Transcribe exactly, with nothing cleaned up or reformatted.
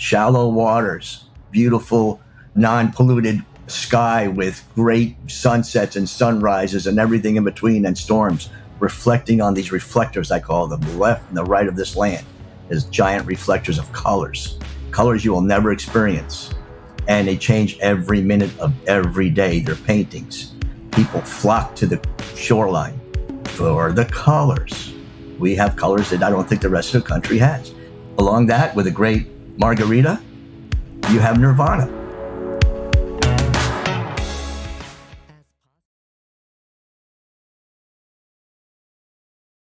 shallow waters, beautiful, non-polluted sky with great sunsets and sunrises and everything in between, and storms reflecting on these reflectors, I call them, the left and the right of this land, as giant reflectors of colors, colors you will never experience. And they change every minute of every day. They're paintings. People flock to the shoreline for the colors. We have colors that I don't think the rest of the country has. Along that, with a great margarita, you have nirvana.